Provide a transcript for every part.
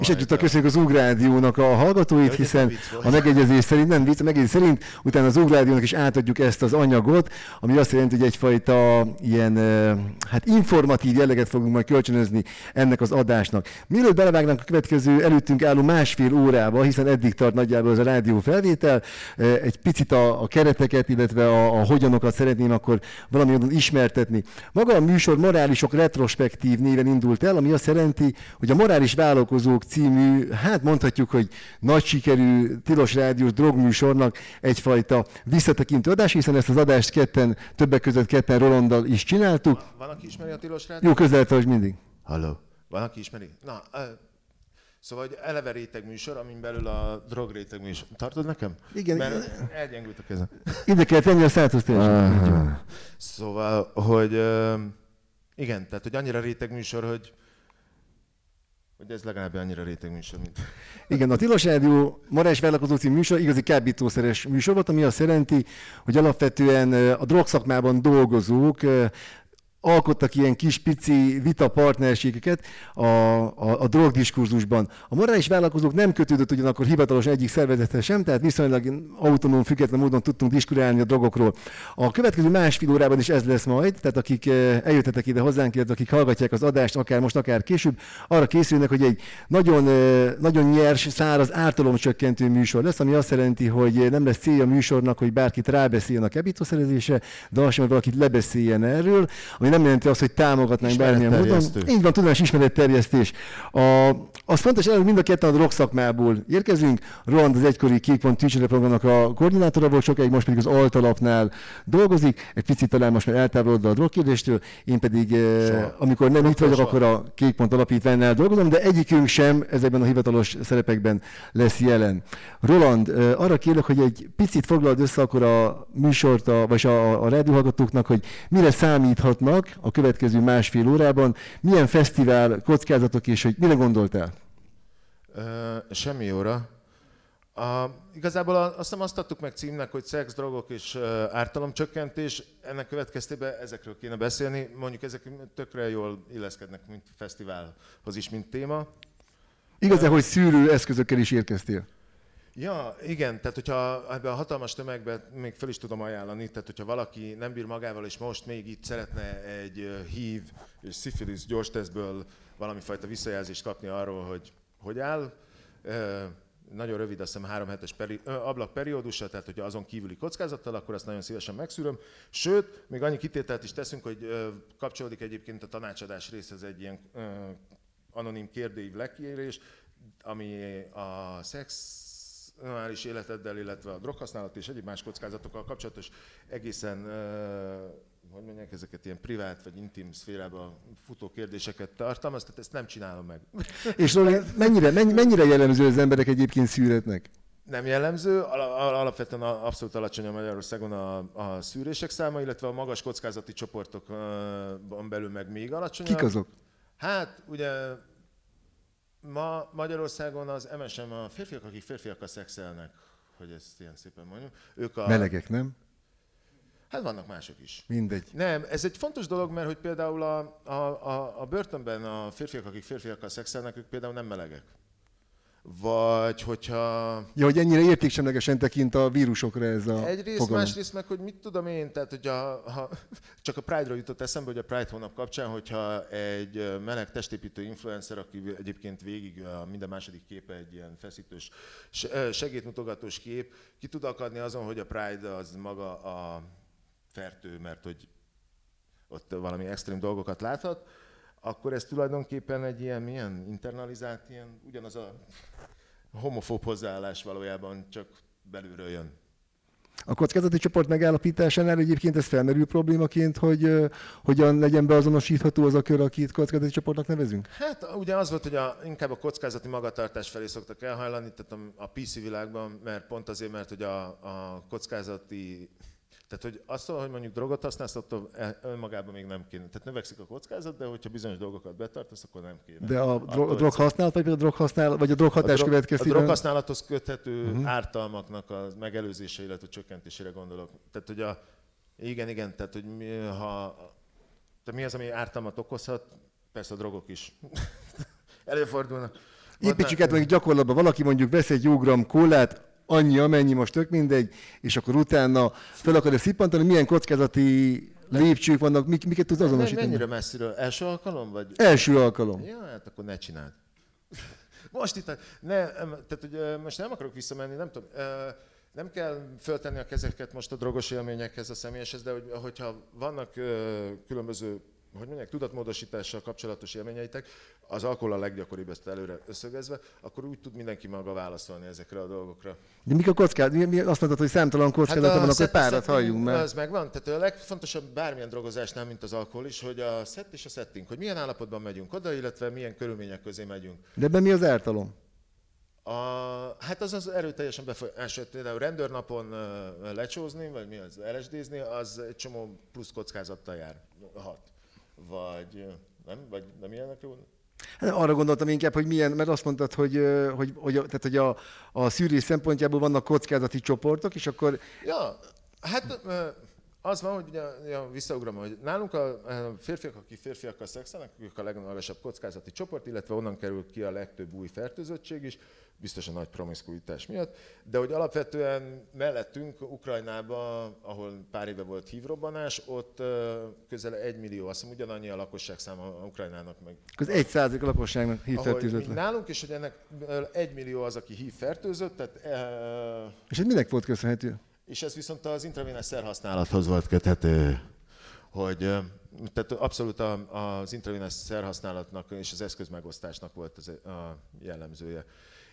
És egyúttal köszönjük az Zug Rádiónak a hallgatóit, hiszen a megegyezés szerint, nem vicc, a megegyezés szerint, utána az Zug Rádiónak is átadjuk ezt az anyagot, ami azt jelenti, hogy egyfajta ilyen informatív jelleget fogunk majd kölcsönözni ennek az adásnak. Mielőtt belevágnánk a következő előttünk álló másfél órába, hiszen eddig tart nagyjából ez a rádió felvétel, egy picit a kereteket, illetve a hogyanokat szeretném akkor valami módon ismertetni. Maga a műsor Morálisok Retrospektív néven indult el, ami azt jelenti, hogy a Morális Vállalkozók című, hát mondhatjuk, hogy nagy sikerű tilos rádiós drogműsornak egyfajta visszatekintő adás, hiszen ezt az adást többek között ketten Rolanddal is csináltuk. Van, aki ismeri a tilos rádiót? Jó, közel tartsd mindig. Halló. Van, aki ismeri? Na, szóval egy eleve réteg műsor, amin belül a drog réteg műsor. Tartod nekem? Igen. Mert elgyengült a kezem. Ide kell tenni a szátos teljesen. Szóval, hogy igen, tehát hogy annyira réteg műsor, hogy ez legalább annyira réteg műsor, mint... Igen, a Tilos Rádió Morális Vállalkozók című műsor igazi kábítószeres műsor volt, ami azt jelenti, hogy alapvetően a drogszakmában dolgozók alkottak ilyen kis pici vita partnerségeket a drogdiskurzusban. A morális vállalkozók nem kötődött ugyanakkor hivatalosan egyik szervezethez sem, tehát viszonylag autonóm, független módon tudtunk diskurálni a drogokról. A következő másfél órában is ez lesz majd, tehát akik eljöttetek ide hozzánk, illetve akik hallgatják az adást, akár most, akár később, arra készülnek, hogy egy nagyon, nagyon nyers, száraz, ártalomcsökkentő műsor lesz, ami azt jelenti, hogy nem lesz célja a műsornak, hogy bárkit rábeszéljen a kábítószerezésre, de az sem, hogy valakit lebeszéljen erről, ami nem jelenti azt, hogy támogatnánk bármilyen módon. Így van, tudományos ismeretterjesztés. Az fontos, hogy mind a ketten a drog szakmából érkezünk. Roland az egykori Kékpont Tűcsere programnak a koordinátora volt sokáig, most pedig az Altalapnál dolgozik. Egy picit talán most már eltávolodva a drogkérdéstől. Én pedig, amikor nem itt vagyok, akkor a Kékpont Alapítványnál dolgozom, de egyikünk sem ezekben a hivatalos szerepekben lesz jelen. Roland, arra kérlek, hogy egy picit foglald össze akkor a műsort, vagy a rádióhallgatóknak, hogy mire számíthatnak a következő másfél órában, milyen fesztivál, kockázatok, és hogy mire gondoltál? Semmi jóra. Igazából azt hiszem azt adtuk meg címnek, hogy szex, drogok és ártalomcsökkentés. Ennek következtében ezekről kéne beszélni. Mondjuk ezek tökre jól illeszkednek, mint fesztiválhoz is, mint téma. Igaz-e, hogy szűrő eszközökkel is érkeztél? Ja, igen, tehát hogyha ebben a hatalmas tömegben még fel is tudom ajánlani, tehát hogyha valaki nem bír magával, és most még itt szeretne egy HIV és szifilisz gyors tesztből valami fajta visszajelzést kapni arról, hogy áll, nagyon rövid, azt hiszem 3 hetes ablakperiódusa, tehát hogyha azon kívüli kockázattal, akkor azt nagyon szívesen megszűröm. Sőt, még annyi kitételt is teszünk, hogy kapcsolódik egyébként a tanácsadás részhez egy ilyen anonim kérdőív lekérés, ami a szexuális életeddel, illetve a droghasználat és egyéb más kockázatokkal kapcsolatos egészen, hogy mondják, ezeket ilyen privát vagy intim szférába futó kérdéseket tartalmaz, tehát ezt nem csinálom meg. És mennyire jellemző az emberek egyébként szűretnek? Nem jellemző, alapvetően abszolút alacsony a Magyarországon a szűrések száma, illetve a magas kockázati csoportokon belül meg még alacsonyabb. Kik azok? Hát ugye ma Magyarországon az MSM a férfiak, akik férfiakkal szexelnek, hogy ezt ilyen szépen mondjuk. Ők a... Melegek, nem? Hát vannak mások is. Mindegy. Nem, ez egy fontos dolog, mert hogy például a börtönben a férfiak, akik férfiakkal szexelnek, ők például nem melegek. Vagy hogyha... Ja, hogy ennyire értéksemlegesen tekint a vírusokra ez a egyrészt, fogalom. másrészt meg, hogy mit tudom én, tehát hogy csak a Pride-ról jutott eszembe, hogy a Pride hónap kapcsán, hogyha egy meleg testépítő influencer, aki egyébként végig minden második képe egy ilyen feszítős, segédmutogatós kép, ki tud akadni azon, hogy a Pride az maga a fertő, mert hogy ott valami extrém dolgokat láthat, akkor ez tulajdonképpen egy ilyen internalizált, ugyanaz a homofób hozzáállás valójában csak belülről jön. A kockázati csoport megállapításánál egyébként ez felmerül problémaként, hogy hogyan legyen beazonosítható az a kör, akit kockázati csoportnak nevezünk? Hát ugye az volt, hogy inkább a kockázati magatartás felé szoktak elhajlani, tehát a PC világban, mert pont azért, mert hogy a kockázati... Tehát, hogy azt, hogy mondjuk drogot használsz, attól önmagában még nem kéne. Tehát növekszik a kockázat, de hogyha bizonyos dolgokat betartasz, akkor nem kéne. De a droghasználat, vagy a droghatás következtében? A droghasználathoz köthető ártalmaknak a megelőzése, illetve csökkentésére gondolok. Tehát, hogy igen, tehát, hogy mi az, ami ártalmat okozhat? Persze a drogok is. Előfordulnak. Építsük át mondjuk gyakorlatban, valaki mondjuk vesz egy jó gram kólát, annyi, amennyi, most tök mindegy, és akkor utána fel akarja szippantani, milyen kockázati lépcsők vannak, miket tudsz azonosítani? Mennyire messziről? Első alkalom? Vagy? Első alkalom. Ja, hát akkor ne csináld. Most itt, tehát ugye most nem akarok visszamenni, nem tudom, nem kell föltenni a kezeket most a drogos élményekhez, a személyeshez, de hogyha vannak különböző, hogy mondják, tudatmódosítással kapcsolatos élményeitek, az alkohol a leggyakoribb, ezt előre összögezve, akkor úgy tud mindenki maga válaszolni ezekre a dolgokra. De mik a kockázat? Azt mondtad, hogy számtalan kockázata van, akkor párat halljunk meg. Az megvan. Tehát a legfontosabb bármilyen drogozásnál, mint az alkohol is, hogy a szett és a setting, hogy milyen állapotban megyünk oda, illetve milyen körülmények közé megyünk. De ebben mi az ártalom? Hát az erőteljesen befolyásolja. Például rendőrnapon lecsózni, vagy mi az, LSD-zni, az egy csomó plusz kockázattal jár. Vagy nem ilyenek jó? Hát arra gondoltam inkább, hogy milyen, mert azt mondtad, hogy a szűrés szempontjából vannak kockázati csoportok, és akkor... Ja, hát az van, hogy ugye, visszaugrom, hogy nálunk a férfiak, akik férfiakkal szexelnek, ők a legmagasabb kockázati csoport, illetve onnan kerül ki a legtöbb új fertőzöttség is, biztos a nagy promiszkuitás miatt, de hogy alapvetően mellettünk Ukrajnában, ahol pár éve volt hívrobbanás, ott közel 1 millió, azt hiszem ugyanannyi a lakosság száma Ukrajnának meg. Az 1% a lakosságnak hívfertőzött le. Nálunk is, hogy ennek 1 millió az, aki hívfertőzött, tehát... És ez minek volt köszönhető? És ez viszont az intravénás szerhasználathoz volt köthető, hogy tehát abszolút az intravénás szerhasználatnak és az eszközmegosztásnak volt az a jellemzője.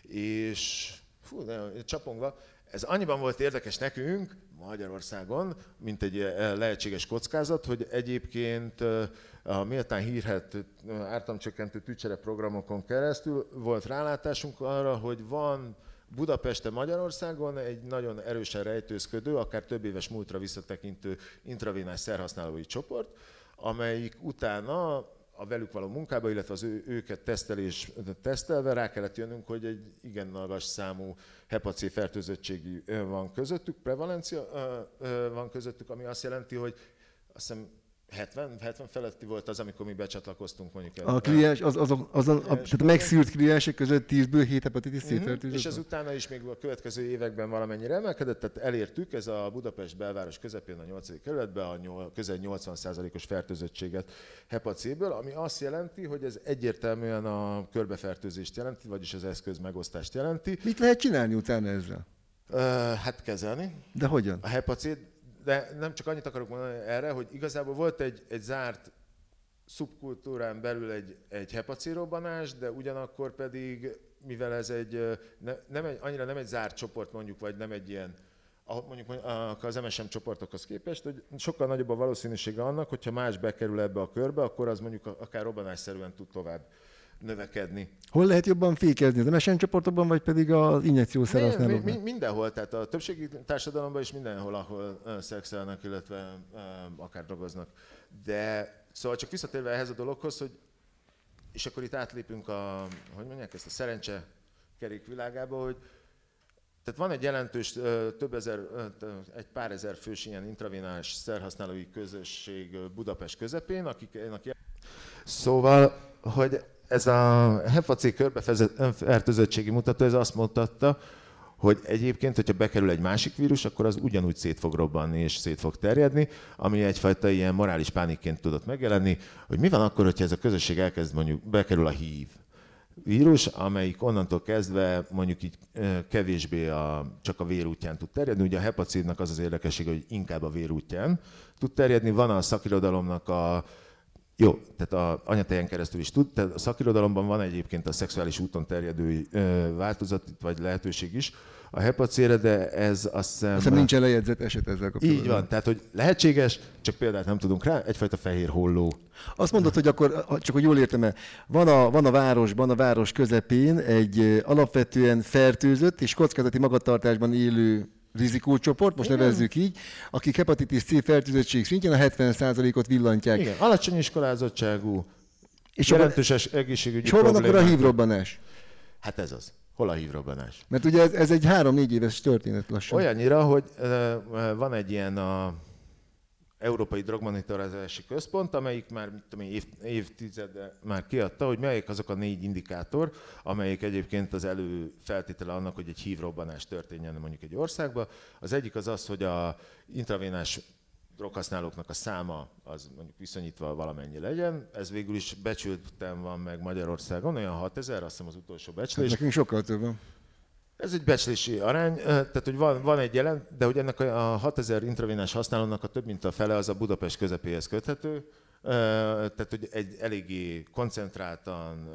És csapongva, ez annyiban volt érdekes nekünk Magyarországon, mint egy lehetséges kockázat, hogy egyébként a méltán hírhedt ártalomcsökkentő tűcsere programokon keresztül volt rálátásunk arra, hogy van Budapesten, Magyarországon egy nagyon erősen rejtőzködő, akár több éves múltra visszatekintő intravénás szerhasználói csoport, amelyik utána a velük való munkába, illetve az őket tesztelve rá kellett jönnünk, hogy egy igen magas számú hepa C fertőzöttségi van közöttük, prevalencia van közöttük, ami azt jelenti, hogy azt hiszem 70 feletti volt az, amikor mi becsatlakoztunk mondjuk. A kliens, tehát a megszűrt kliensek között 10-ből 7 hepatitis C fertőzött. És ez utána is még a következő években valamennyire emelkedett, tehát elértük, ez a Budapest belváros közepén a 8. kerületben a közel 80%-os fertőzöttséget hepa C-ből, ami azt jelenti, hogy ez egyértelműen a körbefertőzést jelenti, vagyis az eszköz megosztást jelenti. Mit lehet csinálni utána ezzel? Hát kezelni. De hogyan? A hepa C-t, de nem csak annyit akarok mondani erre, hogy igazából volt egy zárt szubkultúrán belül egy hepa C robbanás, de ugyanakkor pedig, mivel ez annyira nem egy zárt csoport mondjuk, vagy nem egy ilyen, mondjuk az MSM csoportokhoz képest, hogy sokkal nagyobb a valószínűsége annak, hogyha más bekerül ebbe a körbe, akkor az mondjuk akár robbanásszerűen tud tovább növekedni. Hol lehet jobban fékezni? Az MSM csoportokban, vagy pedig az injekciószer használóknál? Mindenhol, tehát a többségi társadalomban is mindenhol, ahol szexelnek, illetve akár drogoznak. De szóval csak visszatérve ehhez a dologhoz, hogy és akkor itt átlépünk hogy mondják ezt, a szerencse kerékvilágába, hogy tehát van egy jelentős, egy pár ezer fős ilyen intravénás szerhasználói közösség Budapest közepén, akik szóval, hogy ez a hepa C körbefertőzöttségi mutató, ez azt mutatta, hogy egyébként, hogyha bekerül egy másik vírus, akkor az ugyanúgy szét fog robbanni és szét fog terjedni, ami egyfajta ilyen morális pánikként tudott megjelenni, hogy mi van akkor, hogyha ez a közösség elkezd mondjuk bekerül a HIV vírus, amelyik onnantól kezdve mondjuk így kevésbé csak a vérútján tud terjedni. Ugye a hepa C-nak az az érdekessége, hogy inkább a vérútján tud terjedni. Van a szakirodalomnak jó, tehát a anyatejen keresztül is tud, tehát a szakirodalomban van egyébként a szexuális úton terjedő változat, vagy lehetőség is a hepa C-re, de ez azt hiszem... nincsen lejegyzett eset ezzel kapcsolatban. Így van, tehát hogy lehetséges, csak példát nem tudunk rá, egyfajta fehér holló. Azt mondod, hogy akkor, csak hogy jól értem-e, van a város közepén egy alapvetően fertőzött és kockázati magatartásban élő rizikócsoport, most igen, nevezzük így, akik hepatitis C fertőzöttség szintjén a 70%-ot villantják. Igen, alacsony iskolázottságú, és jelentős egészségügyi és hol van akkor a hívrobbanás? Hát ez az. Hol a hívrobbanás? Mert ugye ez egy 3-4 éves történet lassan. Olyannyira, hogy van egy ilyen Európai Drogmonitorozási Központ, amelyik már évtizede már kiadta, hogy melyik azok a 4 indikátor, amelyik egyébként az előfeltétele annak, hogy egy HIV robbanás történjen mondjuk egy országban. Az egyik az az, hogy a intravénás droghasználóknak a száma az mondjuk viszonyítva valamennyi legyen. Ez végül is becsülten van meg Magyarországon, olyan 6000, azt hiszem az utolsó becslés. Nekünk sokkal több van. Ez egy becslési arány, tehát hogy van egy jelent, de hogy ennek a 6000 intravénás használónak a több mint a fele az a Budapest közepéhez köthető, tehát hogy egy eléggé koncentráltan,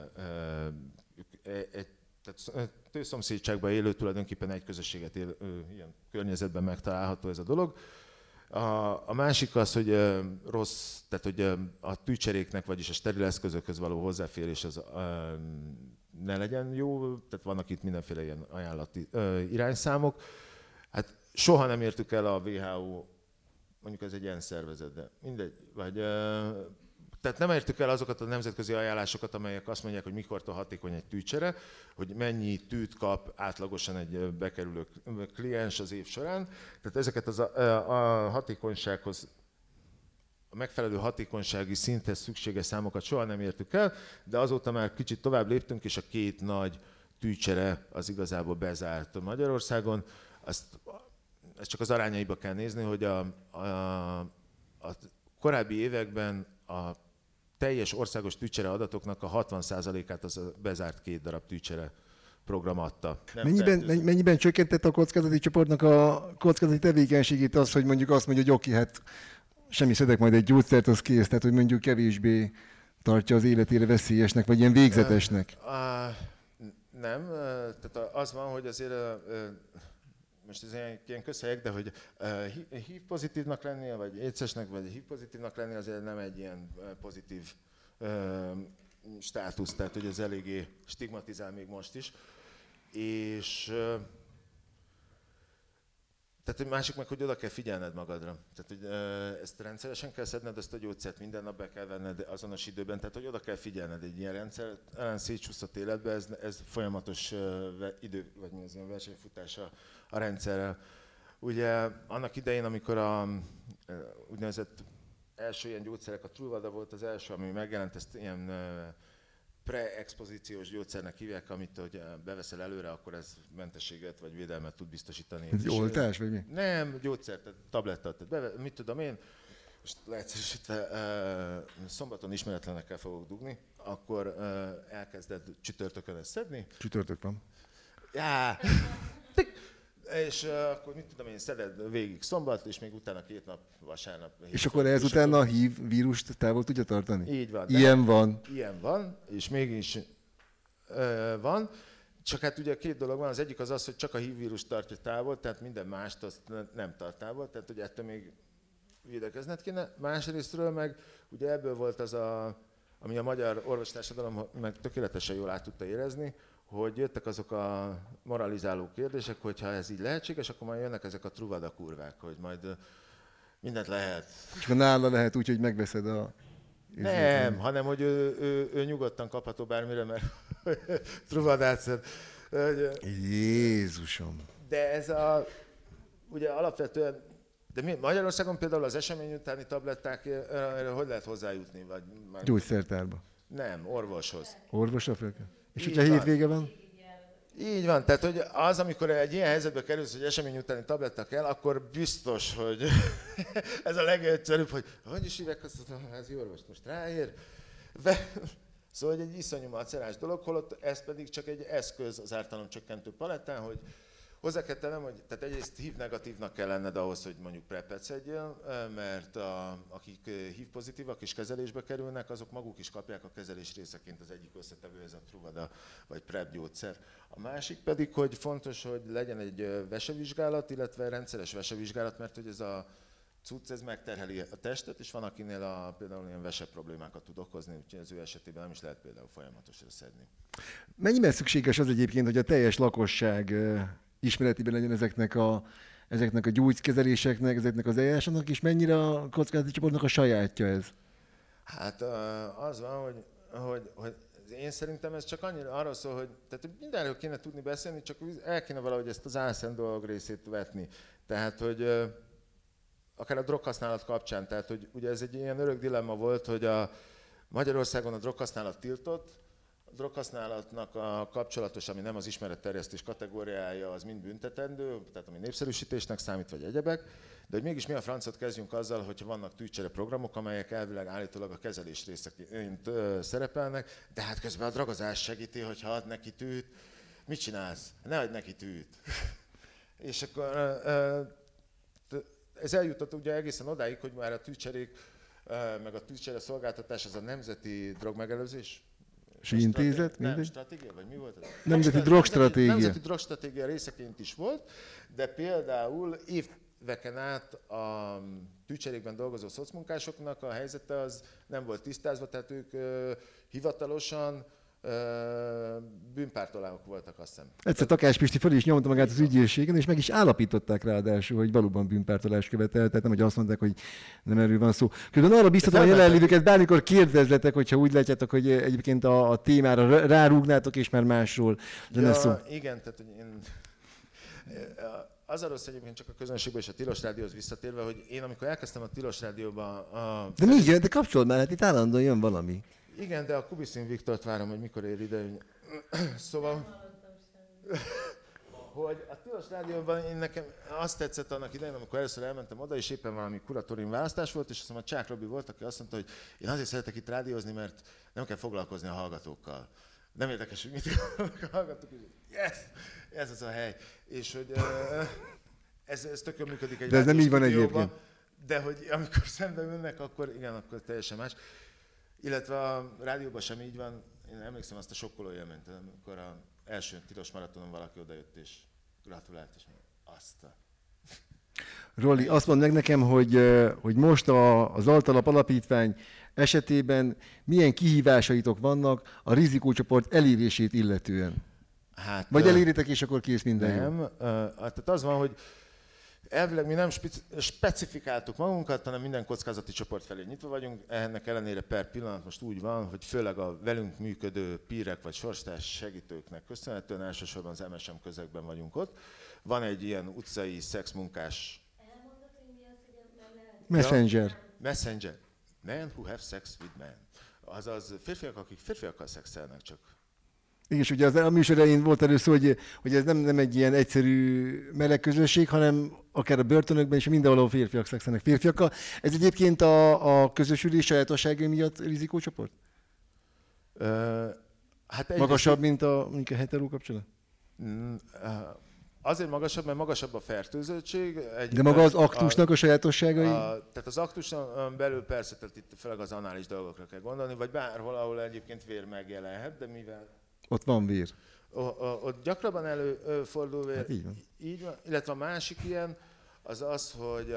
tehát tőszomszédságban élő, tulajdonképpen egy közösséget élő ilyen környezetben megtalálható ez a dolog. A másik az, hogy rossz, tehát hogy a tűcseréknek, vagyis a steril eszközökhöz való hozzáférés az ne legyen jó, tehát vannak itt mindenféle ilyen ajánlati irányszámok. Hát soha nem értük el a WHO, mondjuk ez egy ilyen szervezet, de mindegy, vagy tehát nem értük el azokat a nemzetközi ajánlásokat, amelyek azt mondják, hogy mikortól hatékony egy tűcsere, hogy mennyi tűt kap átlagosan egy bekerülő kliens az év során. Tehát ezeket a hatékonysághoz, a megfelelő hatékonysági szinthez szükséges számokat soha nem értük el, de azóta már kicsit tovább léptünk, és a 2 nagy tűcsere az igazából bezárt Magyarországon. Ezt csak az arányaiba kell nézni, hogy a korábbi években a teljes országos tűcsere adatoknak a 60%-át az a bezárt 2 darab tűcsere program adta. Mennyiben csökkentett a kockázati csoportnak a kockázati tevékenységét az, hogy mondjuk azt mondja, hogy oké, hát semmi szedek majd egy gyógyszert, az kész, tehát hogy mondjuk kevésbé tartja az életére veszélyesnek, vagy ilyen végzetesnek? Nem, tehát az van, hogy azért most ez ilyen közhelyek, de hogy HIV pozitívnak lennie, vagy AIDS-esnek, vagy HIV pozitívnak lennie azért nem egy ilyen pozitív státusz, tehát hogy ez eléggé stigmatizál még most is. És tehát egy másik meg, hogy oda kell figyelned magadra. Tehát, hogy ezt rendszeresen kell szedned, ezt a gyógyszert minden nap be kell venned azonos időben, tehát hogy oda kell figyelned egy ilyen rendszer, ellen szétcsúszott életbe, ez folyamatos idő, vagy mi az ilyen versenyfutása a rendszerrel. Ugye annak idején, amikor a úgynevezett első ilyen gyógyszerek, a Truvada volt az első, ami megjelent, ezt ilyen pre-expozíciós gyógyszernek hívják, amit hogy beveszel előre, akkor ez mentességet vagy védelmet tud biztosítani. Ez oltás, vagy mi? Nem, gyógyszer, tehát tablettát. Mit tudom én, most leegyszerűsítve szombaton ismeretlenekkel fogok dugni, akkor elkezded csütörtökön ezt szedni. Csütörtök van. Já! És akkor mit tudom én, szeded végig szombat, és még utána 2 nap vasárnap. És akkor ezután a HIV vírust távol tudja tartani? Így van. Ilyen van. Ilyen van, és mégis van. Csak hát ugye 2 dolog van, az egyik az, hogy csak a HIV vírus tartja távol, tehát minden mást azt nem tart távol, tehát ugye ettől még védekezned kéne. Másrésztről meg ugye ebből volt az ami a magyar orvostársadalom meg tökéletesen jól át tudta érezni, hogy jöttek azok a moralizáló kérdések, hogy ha ez így lehetséges, akkor majd jönnek ezek a Truvada kurvák, hogy majd mindent lehet. És akkor nála lehet úgy, hogy megveszed a... Nem, hanem hogy ő nyugodtan kapható bármire, mert Truvadát szed. Jézusom! De ez ugye alapvetően, de Magyarországon például az esemény utáni tabletták, hogy lehet hozzájutni? Vagy Gyógyszertárba. Nem, orvoshoz. Orvosra fel kell? És hogyha hétvége van? Így van, tehát hogy az, amikor egy ilyen helyzetbe kerülsz, hogy esemény utáni tabletta kell, akkor biztos, hogy ez a legegyszerűbb, hogy is hívják azt a házi orvost, most ráér. Szóval egy iszonyú macerás dolog, holott ez pedig csak egy eszköz az ártalomcsökkentő palettán, hogy hozzá kell tennem, hogy tehát egyrészt HIV negatívnak kell lenned ahhoz, hogy mondjuk PrEP-et szedjél, mert akik HIV pozitívak és kezelésbe kerülnek, azok maguk is kapják a kezelés részeként az egyik összetevő, ez a Truvada vagy PrEP gyógyszer. A másik pedig, hogy fontos, hogy legyen egy vesevizsgálat, illetve rendszeres vesevizsgálat, mert hogy ez a cucc, ez megterheli a testet, és van akinél például ilyen vese problémákat tud okozni, úgyhogy az ő esetében nem is lehet például folyamatosra szedni. Mennyiben szükséges az egyébként, hogy a teljes lakosság ismeretében legyen ezeknek a gyógykezeléseknek, ezeknek az eljárásoknak, és mennyire a kockázati csoportnak a sajátja ez? Hát az van, hogy én szerintem ez csak annyira arról szól, hogy tehát mindenről kéne tudni beszélni, csak el kéne valahogy ezt az álszent dolog részét vetni. Tehát, hogy akár a droghasználat kapcsán, tehát hogy ugye ez egy ilyen örök dilemma volt, hogy a Magyarországon a droghasználat tiltott, a droghasználatnak a kapcsolatos, ami nem az ismeretterjesztés kategóriája, az mind büntetendő, tehát ami népszerűsítésnek számít, vagy egyebek, de hogy mégis mi a francot kezdjünk azzal, hogyha vannak tűcsere programok, amelyek elvileg állítólag a kezelés részeként szerepelnek, de hát közben a drogozás segíti, hogyha ad neki tűt, mit csinálsz? Ne adj neki tűt. És akkor ez eljutott ugye egészen odáig, hogy már a tűcserék, meg a tűcsere szolgáltatás az a nemzeti drogmegelőzés. Intézet? Nem, stratégia, vagy mi volt ez? Nemzeti drogstratégia. Nemzeti drogstratégia részeként is volt, de például éveken át a tűcserékben dolgozó szocmunkásoknak a helyzete az nem volt tisztázva, tehát ők hivatalosan bűnpártolánok voltak, azt hiszem. Egyszer Takács Pisti fel is nyomta magát az ügyészségen, és meg is állapították ráadásul, hogy valóban bűnpártolás követel, tehát nem, hogy azt mondták, hogy nem erről van szó. Különben arra biztatom a jelenlévőket, bármikor kérdezletek, hogyha úgy látjátok, hogy egyébként a témára rárúgnátok, és már másról lenne szó. Igen, tehát hogy én... Az a rossz egyébként csak a közönségben és a Tilos Rádióhoz visszatérve, hogy én amikor elkezdtem a Tilos Rádióba... De mi jön? De kapcsolod már, hát itt állandóan jön valami. Igen, de a Kubiszin Viktort várom, hogy mikor ér ide. Szóval... hogy a Tilos Rádióban én nekem azt tetszett annak idején, amikor először elmentem oda, és éppen valami kuratórium választás volt, és azt mondom, a Csák Robi volt, aki azt mondta, hogy én azért szeretek itt rádiózni, mert nem kell foglalkozni a hallgatókkal. Nem érdekes, hogy mit gondolnak a hallgatók, yes! Ez az a hely. És hogy ez tök jól működik egy de ez nem így van egyébként. De hogy amikor szembe ülnek, akkor igen, akkor teljesen más. Illetve a rádióban sem így van. Én emlékszem azt a sokkoló élményt, amikor az első tilos maratonon valaki odajött és gratulált, és mondja, azt a... Roli, azt mondd meg nekem, hogy most az Altalap Alapítvány esetében milyen kihívásaitok vannak a rizikócsoport elérését illetően? Hát, vagy eléritek, és akkor kész minden nem, jó? Tehát az van, hogy elvileg mi nem specifikáltuk magunkat, hanem minden kockázati csoport felé nyitva vagyunk. Ennek ellenére per pillanat most úgy van, hogy főleg a velünk működő pírek vagy sorstárs segítőknek köszönhetően elsősorban az MSM közegben vagyunk ott. Van egy ilyen utcai szexmunkás... Elmondod, hogy mi az, hogy nem lehet? Messenger. Messenger. Men who have sex with men. Azaz férfiak, akik férfiakkal szexelnek csak. Igen, és ugye a műsor elején volt először, hogy ez nem egy ilyen egyszerű meleg közösség, hanem akár a börtönökben is mindenhol férfiak szexelnek férfiakkal. Ez egyébként a közösülés sajátosságai miatt rizikócsoport? Hát magasabb, mint a hetero kapcsolat? Azért magasabb, mert magasabb a fertőzöttség. De maga az aktusnak a sajátosságai? Tehát az aktuson belül persze, tehát itt főleg az anális dolgokra kell gondolni, vagy bárhol, ahol egyébként vér megjelenhet, de mivel... Ott van vér. Ott gyakrabban előfordul vér. Hát így van. Illetve a másik ilyen, az, hogy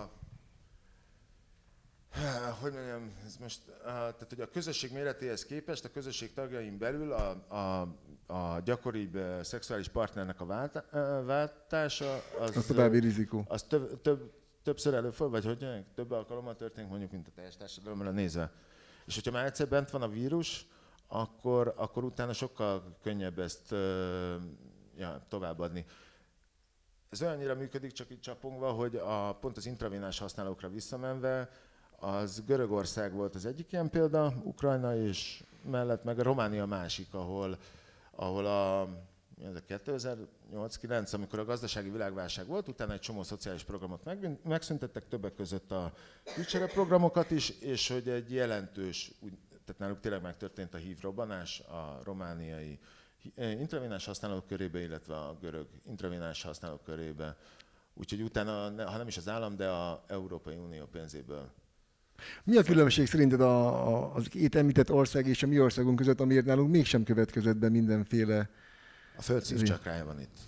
hogy mondjam, ez most, tehát hogy a közösség méretéhez képest a közösség tagjain belül a gyakoribb szexuális partnernek a váltása az további rizikó. Az többször előfordul, vagy hogy több alkalommal történik mondjuk, mint a teljes társadalomra nézve. És hogyha már egyszer bent van a vírus, akkor utána sokkal könnyebb ezt továbbadni. Ez olyannyira működik, csak itt csapongva, hogy pont az intravénás használókra visszamenve, az Görögország volt az egyik ilyen példa, Ukrajna és mellett meg a Románia másik, ahol a 2008-9, amikor a gazdasági világválság volt, utána egy csomó szociális programot megszüntettek, többek között a tűcsere programokat is, és hogy egy jelentős, tehát náluk tényleg megtörtént a HIV-robbanás a romániai intravénás használók körébe, illetve a görög intravénás használók körébe. Úgyhogy utána, ha nem is az állam, de az Európai Unió pénzéből. Mi a különbség szerinted az itt említett ország és a mi országunk között, amiért nálunk mégsem következett be mindenféle... A földszív csakrája van itt.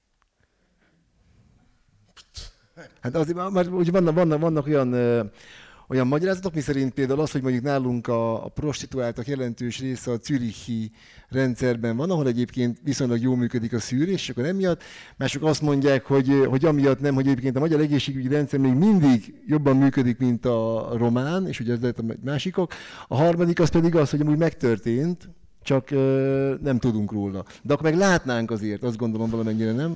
Hát azért már úgy vannak olyan magyarázatok, miszerint például az, hogy mondjuk nálunk a prostituáltak jelentős része a zürichi rendszerben van, ahol egyébként viszonylag jól működik a szűrés, és akkor emiatt mások azt mondják, hogy amiatt nem, hogy egyébként a magyar egészségügyi rendszer még mindig jobban működik, mint a román, és ugye ez lehet a másikok. A harmadik az pedig az, hogy amúgy megtörtént, csak nem tudunk róla. De akkor meg látnánk azért, azt gondolom valamennyire, nem?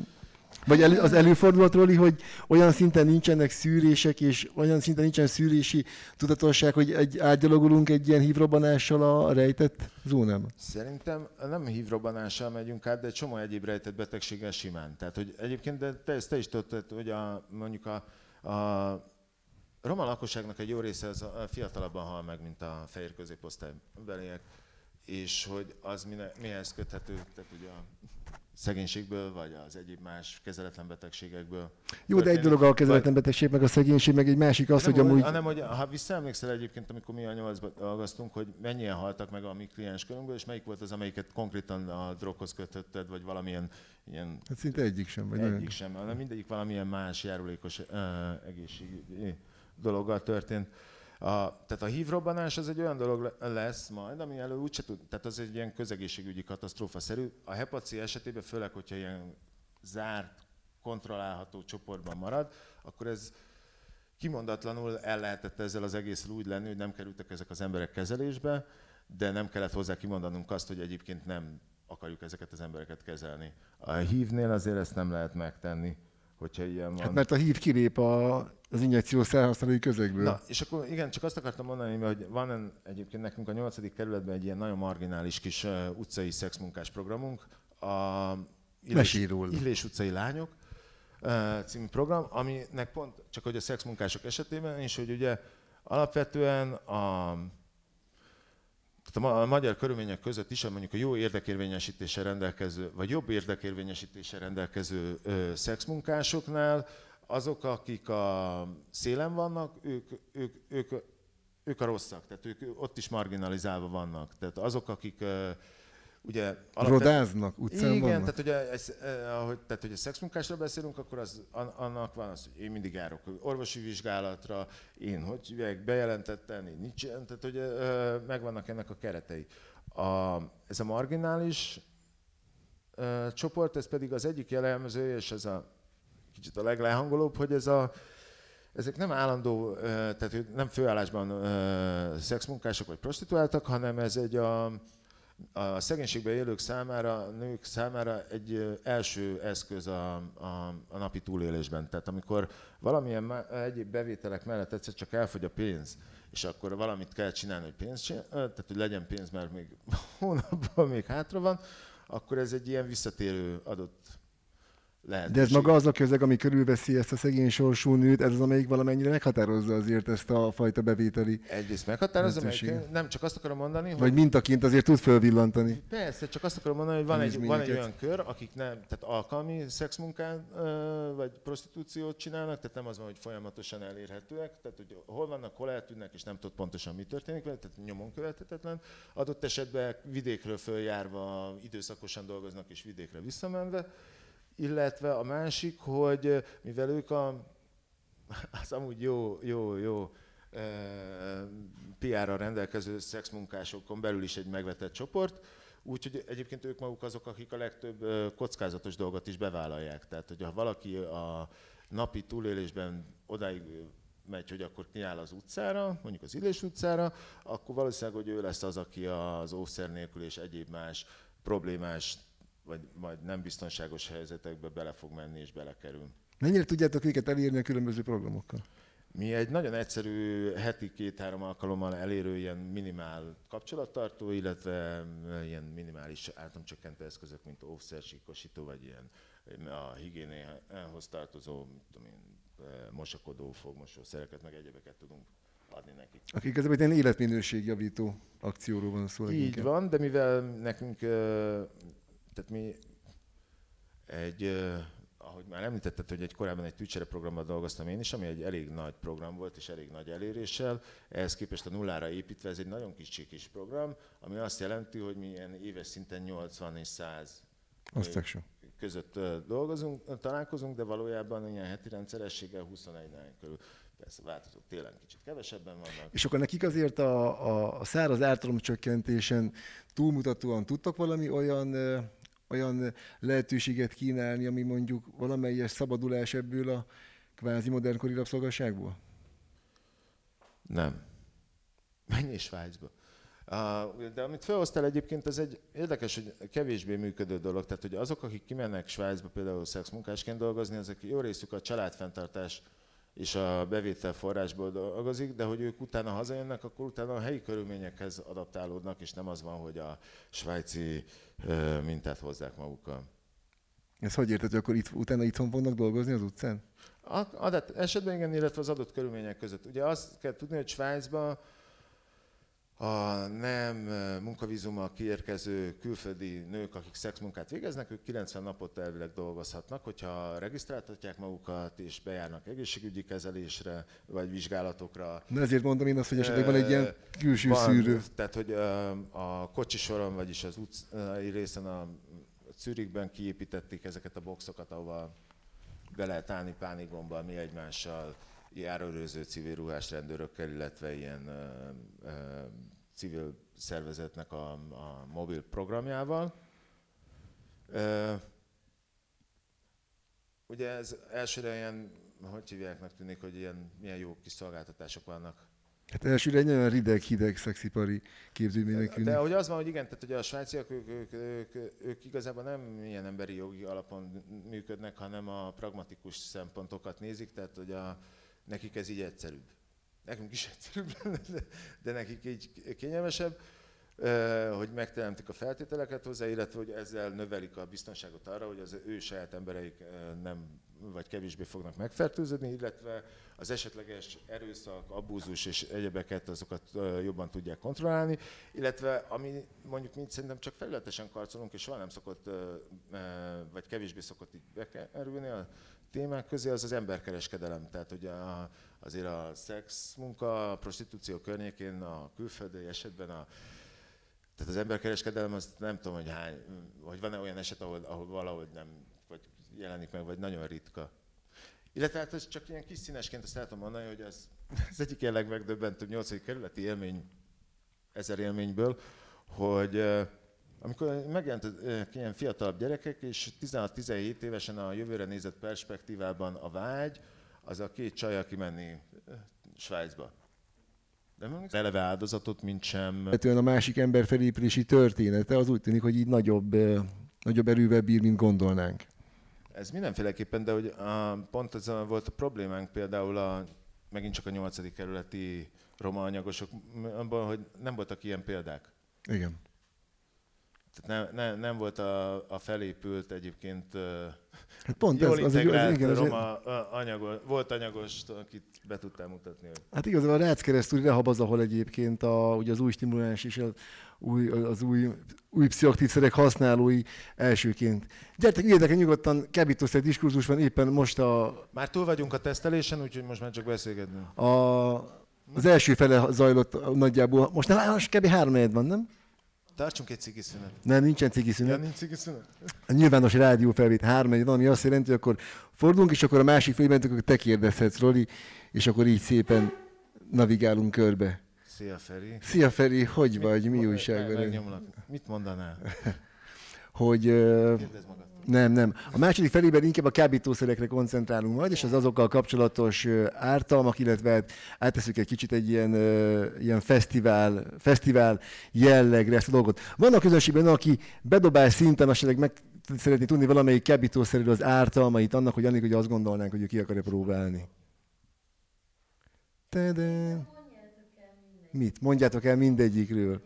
Vagy az előfordulhat, Roli, hogy olyan szinten nincsenek szűrések, és olyan szinten nincsen szűrési tudatosság, hogy átgyalogolunk egy ilyen hívrobbanással a rejtett zónában? Szerintem nem hívrobbanással megyünk át, de egy csomó egyéb rejtett betegséggel simán. Tehát, hogy egyébként, de te is tudtad, hogy mondjuk a roma lakosságnak egy jó része az fiatalabban hal meg, mint a fehér középosztálybeliek, és hogy az mihez köthető, tehát ugye a szegénységből, vagy az egyéb más kezeletlen betegségekből. Jó, de egy dolog a kezeletlen betegség, meg a szegénység, meg egy másik az, hogy amúgy... Hanem, hogy ha visszaemlékszel egyébként, amikor mi a 8-ban dolgoztunk, hogy mennyien haltak meg a mi klienskörünkből, és melyik volt az, amelyiket konkrétan a droghoz kötötted, vagy valamilyen ilyen... Hát szinte egyik sem. Vagy egyik sem, hanem mindegyik valamilyen más járulékos egészségügyi dologgal történt. Tehát a hívrobbanás az egy olyan dolog lesz majd, ami elő úgyse tud, tehát az egy ilyen közegészségügyi katasztrófa-szerű. A Hepat C esetében, főleg, hogyha ilyen zárt, kontrollálható csoportban marad, akkor ez kimondatlanul el lehetett ezzel az egésszel úgy lenni, hogy nem kerültek ezek az emberek kezelésbe, de nem kellett hozzá kimondanunk azt, hogy egyébként nem akarjuk ezeket az embereket kezelni. A HIV-nél azért ezt nem lehet megtenni, hogyha ilyen van. Hát mert a HIV kilép az injekciós felhasználói közegből. Na, és akkor igen, csak azt akartam mondani, hogy van egyébként nekünk a 8. kerületben egy ilyen nagyon marginális kis utcai szexmunkás programunk, a Illés utcai lányok című program, aminek pont csak hogy a szexmunkások esetében, és hogy ugye alapvetően a magyar körülmények között is, mondjuk a jó érdekérvényesítéssel rendelkező, vagy jobb érdekérvényesítéssel rendelkező szexmunkásoknál azok, akik a szélen vannak, ők a rosszak, tehát ők ott is marginalizálva vannak. Tehát azok, akik ugye... Rodáznak, utcán igen, vannak? tehát hogy a szexmunkásról beszélünk, akkor annak van az, hogy én mindig járok orvosi vizsgálatra, én hogy üveg, bejelentettem, én nincs ilyen, tehát hogy megvannak ennek a keretei. Ez a marginális csoport, ez pedig az egyik jellemzője, és ez a kicsit a leglehangolóbb, hogy ezek nem állandó, tehát nem főállásban szexmunkások vagy prostituáltak, hanem ez egy a szegénységben élők számára, nők számára egy első eszköz a napi túlélésben. Tehát amikor valamilyen egyéb bevételek mellett egyszer csak elfogy a pénz, és akkor valamit kell csinálni, hogy tehát hogy legyen pénz, mert még hónapban még hátra van, akkor ez egy ilyen visszatérő adott lehetőség. De ez maga az a közeg, ami körülveszi ezt a szegény sorsú nőt, ez az, amelyik valamennyire meghatározza azért ezt a fajta bevételi. Egyrészt meghatározza, mert nem csak azt akarom mondani, hogy... Vagy mintaként azért tud fölvillantani. Persze, csak azt akarom mondani, hogy van egy olyan kör, akik nem, tehát alkalmi szexmunkát vagy prostitúciót csinálnak, tehát nem az van, hogy folyamatosan elérhetőek, tehát hogy hol vannak, hol eltűnnek, és nem tudod pontosan mi történik vele, tehát nyomon követhetetlen. Adott esetben vidékről följárva időszakosan dolgoznak és vidékre visszamenve. Illetve a másik, hogy mivel ők az amúgy jó PR-ra rendelkező szexmunkásokon belül is egy megvetett csoport, úgyhogy egyébként ők maguk azok, akik a legtöbb kockázatos dolgot is bevállalják. Tehát, hogyha valaki a napi túlélésben odáig megy, hogy akkor kiáll az utcára, mondjuk az Illés utcára, akkor valószínűleg, hogy ő lesz az, aki az óvszer nélkül és egyéb más problémás vagy majd nem biztonságos helyzetekbe bele fog menni és belekerül. Mennyire tudjátok őket elérni a különböző programokkal? Mi egy nagyon egyszerű heti 2-3 alkalommal elérő ilyen minimál kapcsolattartó, illetve ilyen minimális általomcsökkentő eszközök, mint óvszer, síkosító, vagy ilyen a higiénéhoz tartozó mosakodó, fogmosószereket, meg egyebeket tudunk adni nekik. Akik igazából ilyen életminőségjavító akcióról van szó. Így van, de mivel nekünk tehát mi ahogy már említetted, hogy korábban egy tűzcsereprogramban dolgoztam én is, ami egy elég nagy program volt és elég nagy eléréssel. Ehhez képest a nullára építve ez egy nagyon kis program, ami azt jelenti, hogy mi ilyen éves szinten 80 és 100 között találkozunk, de valójában ilyen heti rendszerességgel 21 körül. Persze változó, télen kicsit kevesebben vannak. És akkor nekik azért a száraz ártalomcsökkentésen túlmutatóan tudtak valami olyan lehetőséget kínálni, ami mondjuk valamelyes szabadulás ebből a kvázi modernkori rabszolgaságból? Nem. Menjél Svájcba. De amit felhoztál egyébként, ez egy érdekes, hogy kevésbé működő dolog. Tehát, hogy azok, akik kimennek Svájcba például szexmunkásként dolgozni, azok jó részük a családfenntartás és a bevételforrásból dolgozik, de hogy ők utána hazajönnek, akkor utána a helyi körülményekhez adaptálódnak, és nem az van, hogy a svájci mintát hozzák magukkal. Ez hogy érted, hogy akkor utána itthon fognak dolgozni az utcán? Adott esetben igen, illetve az adott körülmények között. Ugye azt kell tudni, hogy Svájcban a nem munkavízummal kiérkező külföldi nők, akik szexmunkát végeznek, ők 90 napot elvileg dolgozhatnak, hogyha regisztráltatják magukat és bejárnak egészségügyi kezelésre vagy vizsgálatokra. De ezért mondom én azt, hogy esetleg van egy ilyen külső szűrő. Tehát, hogy a kocsisoron, vagyis az utcai részen a Zürichben kiépítették ezeket a boxokat, ahova be lehet állni pánikgombbal, mi egymással, járőröző civil ruhás rendőrökkel, illetve ilyen civil szervezetnek a mobil programjával. Ugye ez elsőre ilyen, hogy hívjáknak tűnik, hogy ilyen milyen jó kis szolgáltatások vannak. Hát elsőre egy nagyon rideg, hideg, szexipari képződménynek tűnik. De hogy az van, hogy igen, tehát hogy a svájciak, ők igazából nem ilyen emberi jogi alapon működnek, hanem a pragmatikus szempontokat nézik, tehát hogy nekik ez így egyszerűbb. Nekünk is egyszerűbb, de nekik így kényelmesebb, hogy megteremtik a feltételeket hozzá, illetve hogy ezzel növelik a biztonságot arra, hogy az ő saját embereik nem vagy kevésbé fognak megfertőződni, illetve az esetleges erőszak, abúzus és egyebeket azokat jobban tudják kontrollálni, illetve ami mondjuk mind szerintem csak felületesen karcolunk, és soha nem szokott, vagy kevésbé szokott így bekerülni a témák közé, az az emberkereskedelem. Tehát ugye azért a szexmunka, a prostitúció környékén, a külföldi esetben tehát az emberkereskedelem, azt nem tudom, hogy van-e olyan eset, ahol valahogy nem vagy jelenik meg, vagy nagyon ritka. Illetve hát ez csak ilyen kis színesként azt el tudom mondani, hogy az egyik ilyen legmegdöbbentőbb 8. kerületi élmény, 1000 élményből, hogy amikor megjelent ilyen fiatalabb gyerekek, és 16-17 évesen a jövőre nézett perspektívában a vágy, az a két csaj, aki menni Svájcba. Nem eleve áldozatot, mint sem. A másik ember felépülési története az úgy tűnik, hogy így nagyobb erővel bír, mint gondolnánk. Ez mindenféleképpen, de hogy pont ez volt a problémánk például megint csak a 8. kerületi roma anyagosok, abban, hogy nem voltak ilyen példák. Igen. Tehát nem volt a felépült egyébként hát pont jól ez, integrált igen, roma anyagos, volt anyagos, akit be tudtál mutatni. Hát igazából a Rácz keresztül lehabaz, ahol egyébként ugye az új stimuláns és az új pszichoaktív szerek használói elsőként. Gyertek, üljetek nyugodtan, kábítószer diskurzus van éppen most Már túl vagyunk a tesztelésen, úgyhogy most már csak beszélgetünk. Az első fele zajlott nagyjából, most kb. 3-4 van, nem? Tartsunk egy cigiszünet. Nem, nincsen cigiszünet. Ja, nincs cigiszünet? A nyilvános rádió felvétel 3-4 van, ami azt jelenti, hogy akkor fordulunk, és akkor a másik félben akkor te kérdezhetsz, Roli, és akkor így szépen navigálunk körbe. Szia, Feri. Szia, Feri, hogy vagy? Mi újság veled? Megnyomlak. Mit mondanál? Hogy... Kérdezz magad. Nem. A második felében inkább a kábítószerekre koncentrálunk majd, és az azokkal kapcsolatos ártalmak, illetve átteszünk egy kicsit egy ilyen fesztivál jellegre ezt a dolgot. Van a közönségben, aki bedobás szinten esetleg meg szeretné tudni valamelyik kábítószerről az ártalmait annak, hogy annak, hogy azt gondolnánk, hogy ő ki akarja próbálni. Mit? Mondjátok el mindegyikről.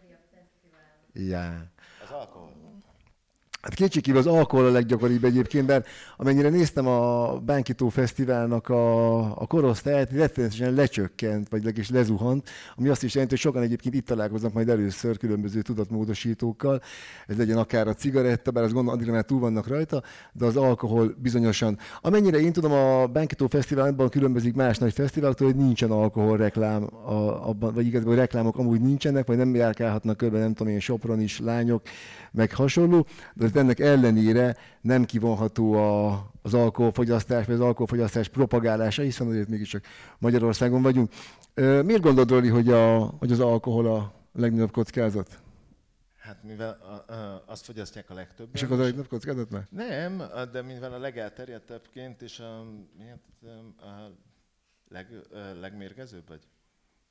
Ja. Az alkohol. Hát kétségkívül az alkohol a leggyakoribb egyébként, mert amennyire néztem a Bánkító Fesztiválnak a korosztályát, rettenetesen lecsökkent, vagy legalábbis lezuhant, ami azt is jelenti, hogy sokan egyébként itt találkoznak majd először különböző tudatmódosítókkal. Ez legyen akár a cigaretta, bár azt gondolom, addigra már túl vannak rajta, de az alkohol bizonyosan. Amennyire én tudom, a Bánkító Fesztiválban különbözik más nagy fesztiváloktól, hogy nincsen alkoholreklám abban, vagy igazából reklámok amúgy nincsenek, vagy nem járkálhatnak körbe, nem tudom én, Sopron is, lányok, meg hasonló, de ennek ellenére nem kivonható az alkoholfogyasztás, vagy az alkoholfogyasztás propagálása, hiszen azért mégiscsak Magyarországon vagyunk. Miért gondolod, Roli, hogy az alkohol a legnagyobb kockázat? Hát mivel azt fogyasztják a legtöbben. És akkor az a legnagyobb kockázat már? Nem, de mivel a legelterjedtebbként és a legmérgezőbb vagy?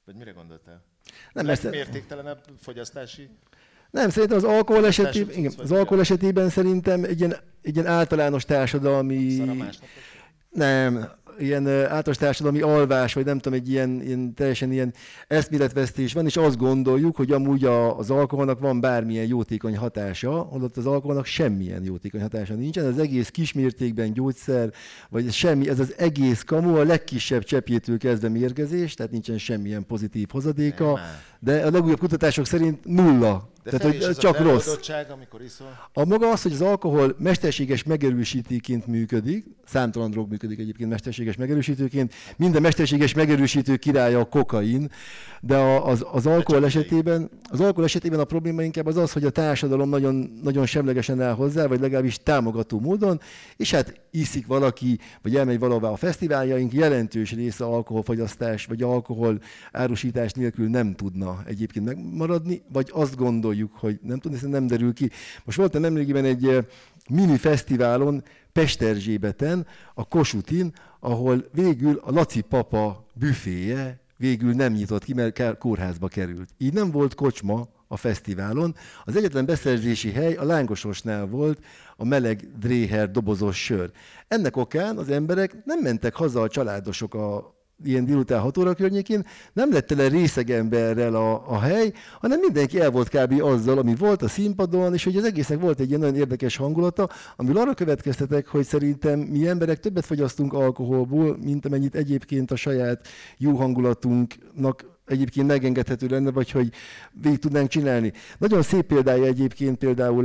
Vagy mire gondoltál? Nem, Legmértéktelenebb fogyasztási? Nem, szerintem az alkohol esetében, Cucc, igen, vagy az alkohol esetében szerintem egy ilyen általános társadalmi... Szara másnapos? Nem, ilyen általános társadalmi alvás, vagy nem tudom, egy ilyen teljesen ilyen eszméletvesztés van, és azt gondoljuk, hogy amúgy az alkoholnak van bármilyen jótékony hatása, holott az alkoholnak semmilyen jótékony hatása nincsen, az egész kismértékben gyógyszer, vagy semmi, ez az egész kamu, a legkisebb cseppjétől kezdve mérgezés, tehát nincsen semmilyen pozitív hozadéka, de a legújabb kutatások szerint nulla. De tehát, hogy csak rossz. Amikor iszol? A maga az, hogy az alkohol mesterséges megerősítőként működik, számtalan drog működik egyébként mesterséges megerősítőként, minden mesterséges megerősítő királya a kokain, de az alkohol esetében a probléma inkább az, hogy a társadalom nagyon, nagyon semlegesen áll hozzá, vagy legalábbis támogató módon, és hát iszik valaki, vagy elmegy valahová a fesztiváljaink, jelentős része alkoholfogyasztás, vagy alkohol árusítás nélkül nem tudna egyébként megmaradni, vagy azt gondoljuk, hogy nem tudni, hiszen nem derül ki. Most voltam nemrégiben egy mini fesztiválon Pesterzsébeten, a Kossuthin, ahol végül a Laci papa büféje végül nem nyitott ki, mert kórházba került. Így nem volt kocsma a fesztiválon. Az egyetlen beszerzési hely a Lángososnál volt, a meleg dréher dobozos sör. Ennek okán az emberek nem mentek haza a családosok ilyen délután 6 óra környékén, nem lett tele részeg emberrel a hely, hanem mindenki el volt kb. Azzal, ami volt a színpadon, és hogy az egésznek volt egy ilyen nagyon érdekes hangulata, amiből arra következtetek, hogy szerintem mi emberek többet fogyasztunk alkoholból, mint amennyit egyébként a saját jó hangulatunknak egyébként megengedhető lenne, vagy hogy végig tudnánk csinálni. Nagyon szép példája egyébként például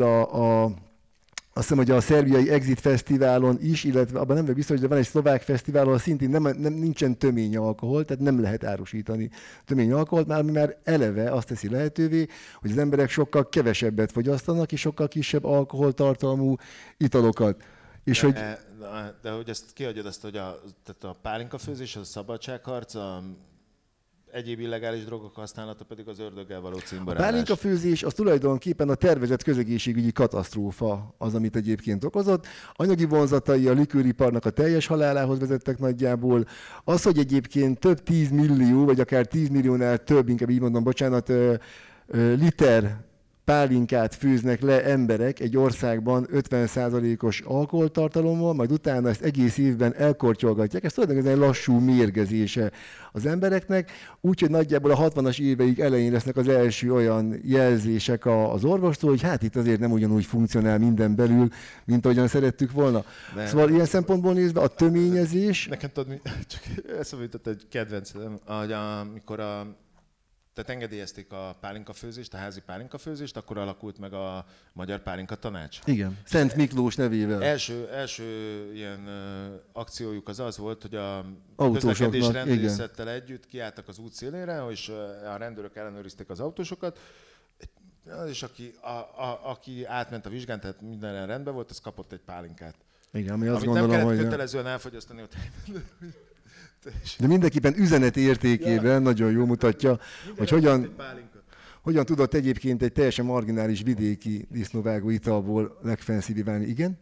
azt hiszem, hogy a szerbiai Exit Fesztiválon is, illetve abban nem vagyok biztos, de van egy szlovák fesztivál, ahol szintén nincsen tömény alkohol, tehát nem lehet árusítani tömény alkoholt, ami már eleve azt teszi lehetővé, hogy az emberek sokkal kevesebbet fogyasztanak, és sokkal kisebb alkoholtartalmú italokat. És de hogy ezt kiadjad, hogy tehát a pálinkafőzés, az a szabadságharc, egyéb illegális drogok használata pedig az ördöggel való cimborálás. A pálinkafőzés az tulajdonképpen a tervezett közegészségügyi katasztrófa az, amit egyébként okozott. Anyagi vonzatai a likőriparnak a teljes halálához vezettek nagyjából. Az, hogy egyébként több 10 millió, vagy akár 10 milliónál több, inkább így mondom, bocsánat, liter pálinkát főznek le emberek egy országban 50%-os alkoholtartalommal, majd utána ezt egész évben elkortyolgatják. Ez tulajdonképpen egy lassú mérgezése az embereknek, úgyhogy nagyjából a 60-as éveik elején lesznek az első olyan jelzések az orvostól, hogy hát itt azért nem ugyanúgy funkcionál minden belül, mint ahogyan szerettük volna. De szóval ilyen szempontból nézve a töményezés... Nekem tudod, csak eszembe jutott egy kedvencem, hogy amikor tehát engedélyezték a pálinkafőzést, a házi pálinkafőzést, akkor alakult meg a Magyar Pálinka Tanács. Igen, Szent Miklós nevével. Első ilyen akciójuk az volt, hogy a közlekedés rendészettel együtt kiálltak az út szélére, és a rendőrök ellenőrizték az autósokat, és aki átment a vizsgán, tehát minden rendben volt, az kapott egy pálinkát. Igen, ami azt amit gondolom, nem kellett hogy kötelezően elfogyasztani ott. De mindenképpen üzenet értékében nagyon jól mutatja, hogy hogyan tudott egyébként egy teljesen marginális vidéki disznóvágó italból legfancybbé válni. Igen?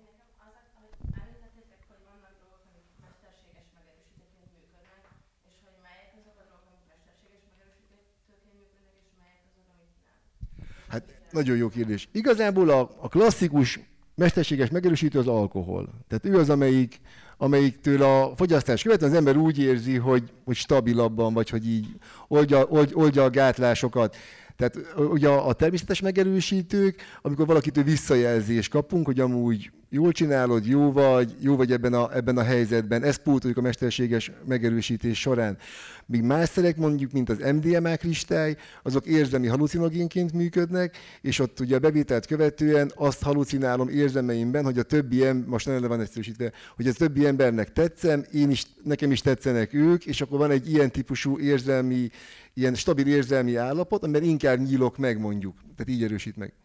Hát nagyon jó kérdés. Igazából a klasszikus mesterséges megerősítő az alkohol. Tehát ő az, amelyiktől a fogyasztás követően az ember úgy érzi, hogy stabilabban, vagy hogy így oldja a gátlásokat. Tehát ugye a természetes megerősítők, amikor valakitől visszajelzést kapunk, hogy amúgy jól csinálod, jó vagy ebben a helyzetben, ezt pótoljuk a mesterséges megerősítés során. Míg más szerek, mondjuk, mint az MDMA kristály, azok érzelmi halucinogénként működnek, és ott ugye a bevételt követően azt halucinálom érzelmeimben, hogy a többi most nem van egyszerűsítve, hogy a többi embernek tetszem, nekem is tetszenek ők, és akkor van egy ilyen típusú érzelmi, ilyen stabil érzelmi állapot, amiben inkább nyílok meg, mondjuk. Tehát így erősít meg.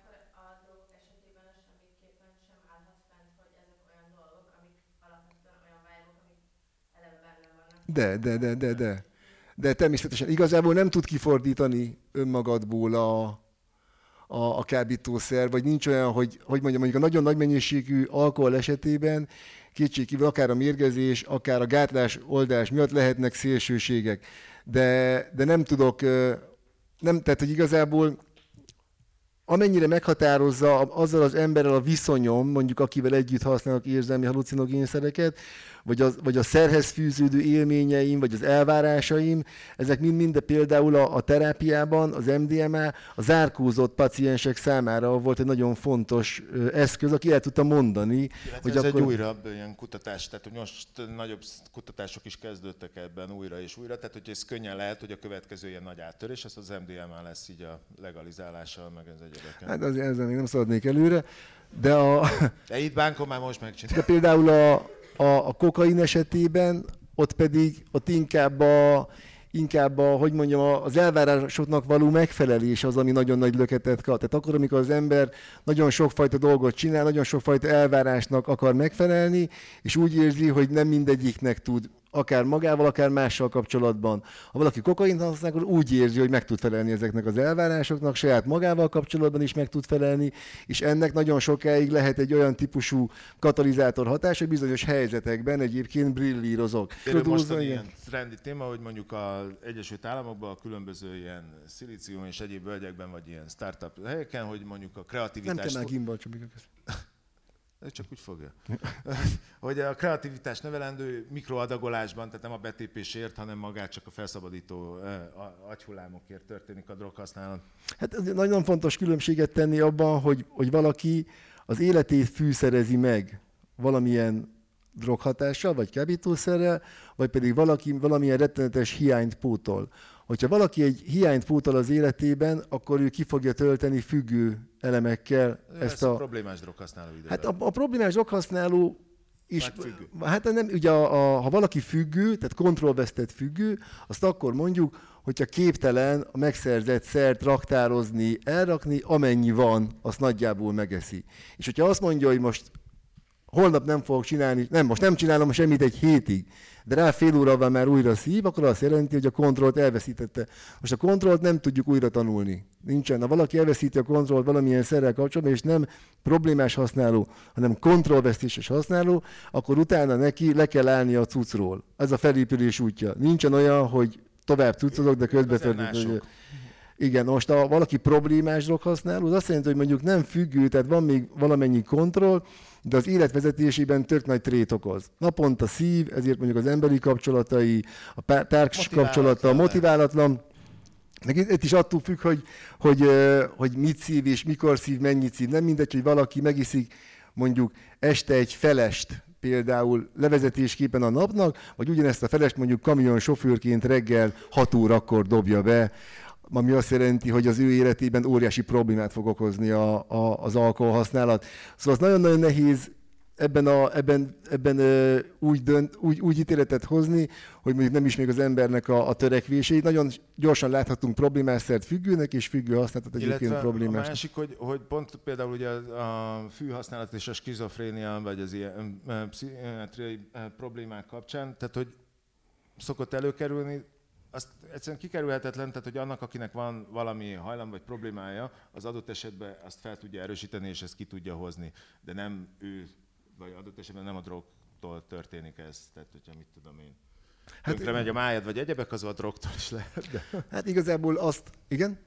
De természetesen igazából nem tud kifordítani önmagadból a kábítószer, vagy nincs olyan, hogy mondjuk a nagyon nagy mennyiségű alkohol esetében kétségkívül akár a mérgezés, akár a gátlás oldás miatt lehetnek szélsőségek. de nem tudok, tehát hogy igazából amennyire meghatározza azzal az emberrel a viszonyom, mondjuk akivel együtt használok érzelmi halucinogénszereket, vagy a szerhez fűződő élményeim, vagy az elvárásaim, ezek mind például a terápiában, az MDMA a zárkózott paciensek számára volt egy nagyon fontos eszköz, aki el tudta mondani. Hogy ez akkor... egy újabb ilyen kutatás, tehát hogy most nagyobb kutatások is kezdődtek ebben újra és újra, tehát hogy ez könnyen lehet, hogy a következő ilyen nagy áttörés, ez az MDMA lesz így a legalizálása, meg ez egyébként. Hát ezzel még nem szaladnék előre, de itt bánkon már most megcsinálom. De például a kokain esetében ott inkább hogy mondjam, az elvárásoknak való megfelelés az, ami nagyon nagy löketet kap. Tehát akkor, amikor az ember nagyon sokfajta dolgot csinál, nagyon sokfajta elvárásnak akar megfelelni, és úgy érzi, hogy nem mindegyiknek tud akár magával, akár mással kapcsolatban. Ha valaki kokaint használ, akkor úgy érzi, hogy meg tud felelni ezeknek az elvárásoknak, saját magával kapcsolatban is meg tud felelni, és ennek nagyon sokáig lehet egy olyan típusú katalizátor hatás, hogy bizonyos helyzetekben egyébként brillírozok. Most ilyen trendi téma, hogy mondjuk az Egyesült Államokban a különböző ilyen szilícium és egyéb völgyekben, vagy ilyen startup helyeken, hogy mondjuk a kreativitás... Nem kell már gimbal, csak Ez csak úgy fogja. Hogy a kreativitás növelendő mikroadagolásban, tehát nem a betépésért, hanem magát csak a felszabadító agyhullámokért történik a droghasználat. Hát nagyon fontos különbséget tenni abban, hogy valaki az életét fűszerezi meg valamilyen droghatással, vagy kábítószerrel, vagy pedig valaki valamilyen rettenetes hiányt pótol. Hogyha valaki egy hiányt pótol az életében, akkor ő ki fogja tölteni függő elemekkel ezt a... problémás droghasználó időben. Hát a problémás droghasználó is... Hát nem, ugye ha valaki függő, tehát kontrollvesztett függő, azt akkor mondjuk, hogyha képtelen a megszerzett szert raktározni, elrakni, amennyi van, azt nagyjából megeszi. És hogyha azt mondja, hogy most holnap nem fogok csinálni, most nem csinálom semmit egy hétig, de rá fél órával már újra szív, akkor azt jelenti, hogy a kontrollt elveszítette. Most a kontrollt nem tudjuk újra tanulni. Nincsen. Ha valaki elveszíti a kontrollt valamilyen szerrel kapcsolatban, és nem problémás használó, hanem kontrollvesztéses használó, akkor utána neki le kell állni a cuccról. Ez a felépülés útja. Nincsen olyan, hogy tovább cuccozok, de közben igen, most ha valaki problémás droghasználó, az azt jelenti, hogy mondjuk nem függő, tehát van még valamennyi kontroll, de az életvezetésében tök nagy trét okoz. Naponta szív, ezért mondjuk az emberi kapcsolatai, a társ kapcsolata, motiválatlan. Meg itt is attól függ, hogy mit szív és mikor szív, mennyit szív. Nem mindegy, hogy valaki megiszik mondjuk este egy felest, például levezetésképpen a napnak, vagy ugyanezt a felest mondjuk kamionsofőrként reggel 6 órakor dobja be, ami azt jelenti, hogy az ő életében óriási problémát fog okozni az alkoholhasználat. Szóval az nagyon-nagyon nehéz ebben úgy ítéletet hozni, hogy mondjuk nem ismeri az embernek a törekvéseit. Nagyon gyorsan láthatunk problémásszert függőnek, és függő használatot egyébként problémás. A másik, hogy pont például ugye a fűhasználat és a skizofrénia, vagy az ilyen pszichiátriai problémák kapcsán, tehát hogy szokott előkerülni, azt egyszerűen kikerülhetetlen, tehát hogy annak, akinek van valami hajlam vagy problémája, az adott esetben azt fel tudja erősíteni, és ezt ki tudja hozni. De nem ő, vagy adott esetben nem a drogtól történik ez. Tehát, hogyha mit tudom én. Tönkre megy a májad, vagy egyebek, az a drogtól is lehet. De... Hát igazából azt... Igen?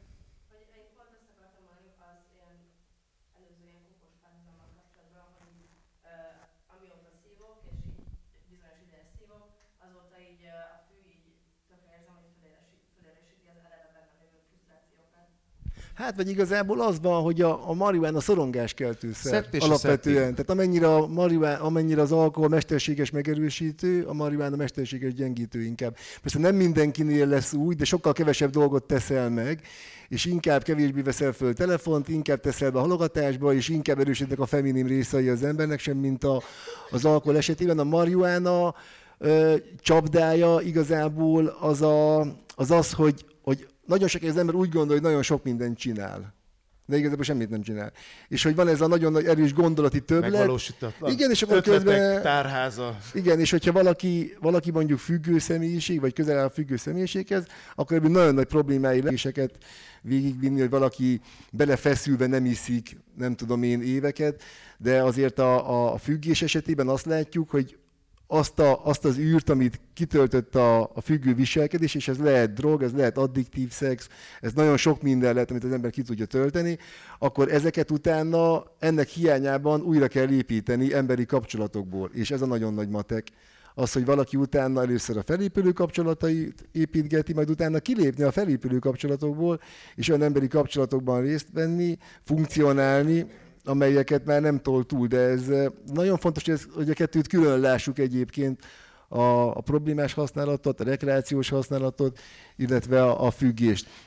Hát, vagy igazából az van, hogy a marihuána szorongáskeltő szer alapvetően. Tehát amennyire az alkohol mesterséges megerősítő, a marihuána mesterséges gyengítő inkább. Persze nem mindenkinél lesz úgy, de sokkal kevesebb dolgot teszel meg, és inkább kevésbé veszel föl telefont, inkább teszel be a halogatásba, és inkább erősítenek a feminim részei az embernek sem, mint az alkohol esetében. A marihuána csapdája igazából az, hogy nagyon sokáig az ember úgy gondolja, hogy nagyon sok mindent csinál. De igazából semmit nem csinál. És hogy van ez a nagyon nagy erős gondolati többlet. Megvalósítatlan. Igen, és akkor közben... tárháza. Igen, és hogyha valaki mondjuk függő személyiség, vagy közel áll a függő személyiséghez, akkor ebből nagyon nagy problémái lehetőséget végigvinni, hogy valaki belefeszülve nem iszik, nem tudom én, éveket, de azért a függés esetében azt látjuk, hogy azt az űrt, amit kitöltött a függő viselkedés, és ez lehet drog, ez lehet addiktív szex, ez nagyon sok minden lehet, amit az ember ki tudja tölteni, akkor ezeket utána ennek hiányában újra kell építeni emberi kapcsolatokból. És ez a nagyon nagy matek. Az, hogy valaki utána először a felépülő kapcsolatait építgeti, majd utána kilépni a felépülő kapcsolatokból, és olyan emberi kapcsolatokban részt venni, funkcionálni, amelyeket már nem tol túl, de ez nagyon fontos, hogy a kettőt külön lássuk egyébként, a problémás használatot, a rekreációs használatot, illetve a függést.